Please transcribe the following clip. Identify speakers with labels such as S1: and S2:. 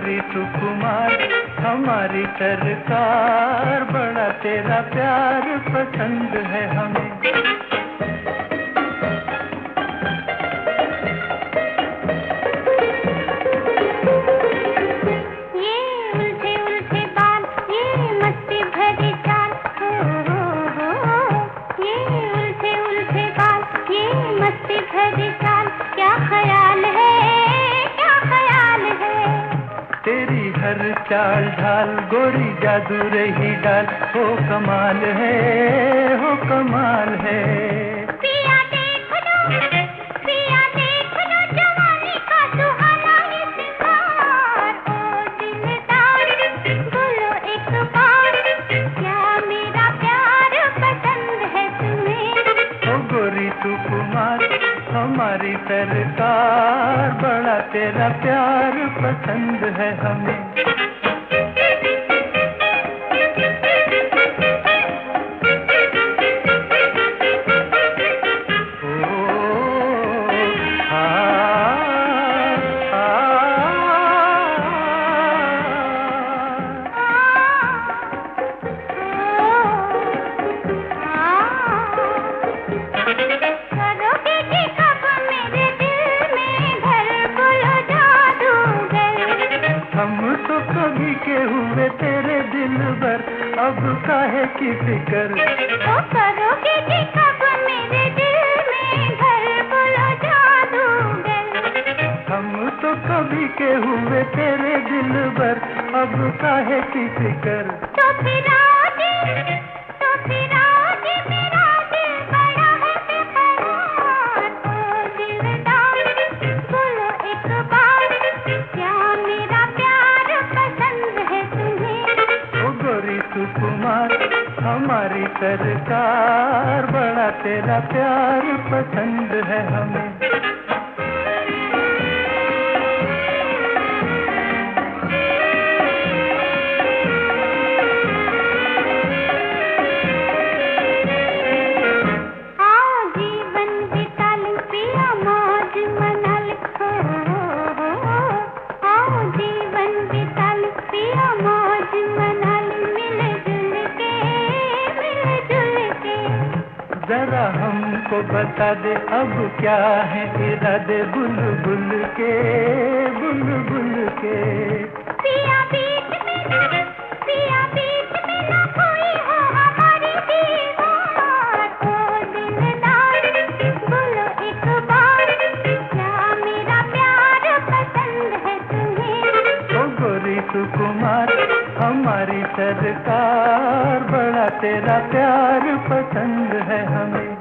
S1: गोरी सुकुमार हमारी सरकार, बड़ा तेरा प्यार पसंद है हमें।
S2: ये उलझे उलझे बाल, ये मस्ती भरी चाल, हो, ये उलझे उलझे बाल, ये मस्ती भरी चाल, क्या ख्याल है, क्या ख्याल है।
S1: तेरी हर चाल ढाल गोरी जादू रही डाल, हो कमाल है, हो कमाल है।
S2: पिया देख लो जवानी का सुहाना ये सिंगार, ओ दिलदार बोलो एक बार, क्या मेरा प्यार पसंद है तुम्हें।
S1: ओ गोरी सुकुमार हमारी सरकार, बड़ा तेरा प्यार पसंद है हमें। हम तो कभी के हुए तेरे दिल भर, अब काहे की फिक्र।
S2: ओ करोगे कि कब मेरे दिल में घर, बोलो जादूगर।
S1: हम तो कभी के हुए तेरे दिल भर, अब काहे की फिक्र।
S2: तो फिर आज मेरा दिल बड़ा है बेकरार, ओ दिलदार बोलो एक बार, क्या मेरा प्यार पसंद है तुम्हें।
S1: ओ गोरी सुकुमार हमारी सरकार, बड़ा तेरा प्यार पसंद है हमें। जरा हमको बता दे अब क्या है इरादे, बुलबुल के बुलबुल के।
S2: पिया बीच में ना कोई हो हमारी दीवार, ओ दिलदार बोलो एक बार, क्या मेरा प्यार पसंद है तुम्हें।
S1: ओ गोरी सुकुमार हमारी सरकार, बड़ा तेरा प्यार पसंद है हमें।